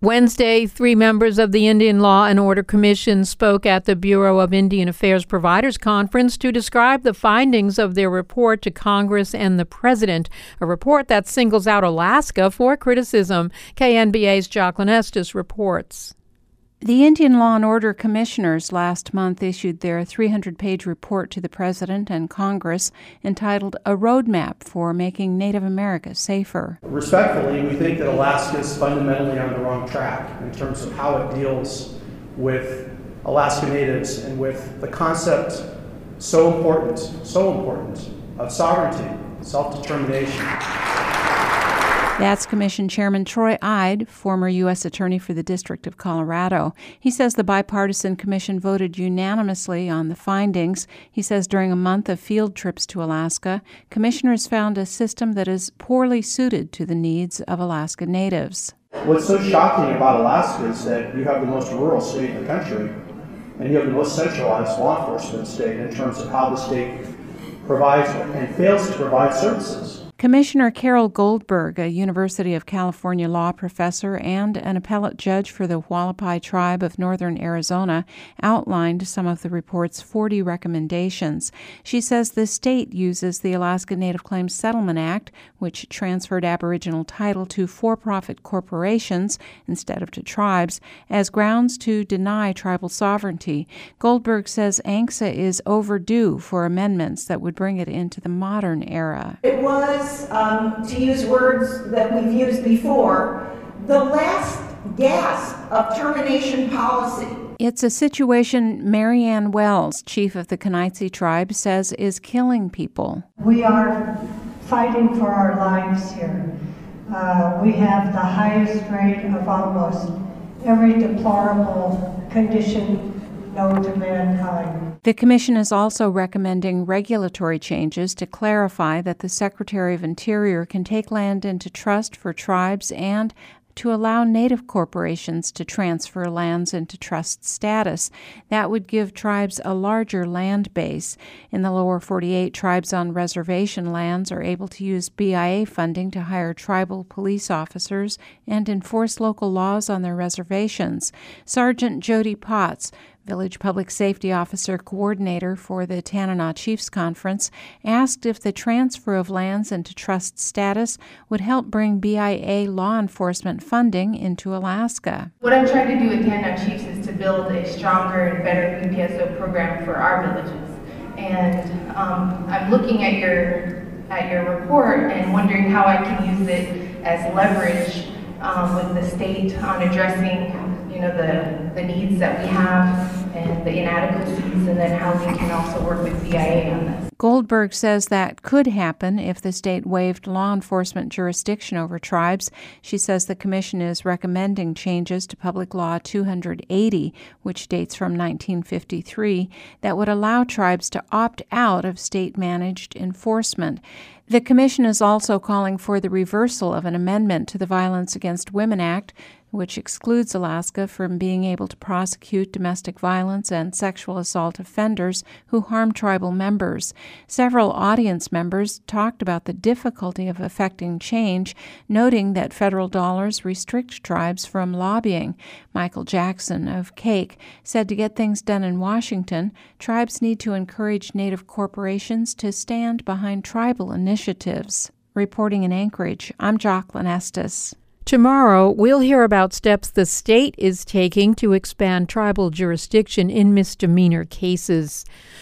Wednesday, 3 members of the Indian Law and Order Commission spoke at the Bureau of Indian Affairs Providers Conference to describe the findings of their report to Congress and the President, a report that singles out Alaska for criticism. KNBA's Jacqueline Estes reports. The Indian Law and Order Commissioners last month issued their 300-page report to the President and Congress entitled A Roadmap for Making Native America Safer. Respectfully, we think that Alaska is fundamentally on the wrong track in terms of how it deals with Alaska Natives and with the concept so important of sovereignty, self-determination. That's Commission Chairman Troy Ide, former U.S. Attorney for the District of Colorado. He says the bipartisan commission voted unanimously on the findings. He says during a month of field trips to Alaska, commissioners found a system that is poorly suited to the needs of Alaska Natives. What's so shocking about Alaska is that you have the most rural state in the country, and you have the most centralized law enforcement state in terms of how the state provides and fails to provide services. Commissioner Carol Goldberg, a University of California law professor and an appellate judge for the Hualapai tribe of northern Arizona, outlined some of the report's 40 recommendations. She says the state uses the Alaska Native Claims Settlement Act, which transferred Aboriginal title to for-profit corporations instead of to tribes, as grounds to deny tribal sovereignty. Goldberg says ANCSA is overdue for amendments that would bring it into the modern era. It was, to use words that we've used before, the last gasp of termination policy. It's a situation Marianne Wells, chief of the Kenaitze tribe, says is killing people. We are fighting for our lives here. We have the highest rate of almost every deplorable condition known to mankind. The Commission is also recommending regulatory changes to clarify that the Secretary of Interior can take land into trust for tribes and to allow Native corporations to transfer lands into trust status. That would give tribes a larger land base. In the lower 48, tribes on reservation lands are able to use BIA funding to hire tribal police officers and enforce local laws on their reservations. Sergeant Jody Potts, Village Public Safety Officer Coordinator for the Tanana Chiefs Conference, asked if the transfer of lands into trust status would help bring BIA law enforcement funding into Alaska. What I'm trying to do with Tanana Chiefs is to build a stronger and better UPSO program for our villages. And I'm looking at your report and wondering how I can use it as leverage with the state on addressing the needs that we have and the inadequacies, and then how we can also work with BIA on this. Goldberg says that could happen if the state waived law enforcement jurisdiction over tribes. She says the Commission is recommending changes to Public Law 280, which dates from 1953, that would allow tribes to opt out of state-managed enforcement. The Commission is also calling for the reversal of an amendment to the Violence Against Women Act, which excludes Alaska from being able to prosecute domestic violence and sexual assault offenders who harm tribal members. Several audience members talked about the difficulty of effecting change, noting that federal dollars restrict tribes from lobbying. Michael Jackson of CAKE said to get things done in Washington, tribes need to encourage Native corporations to stand behind tribal initiatives. Reporting in Anchorage, I'm Jacqueline Estes. Tomorrow, we'll hear about steps the state is taking to expand tribal jurisdiction in misdemeanor cases.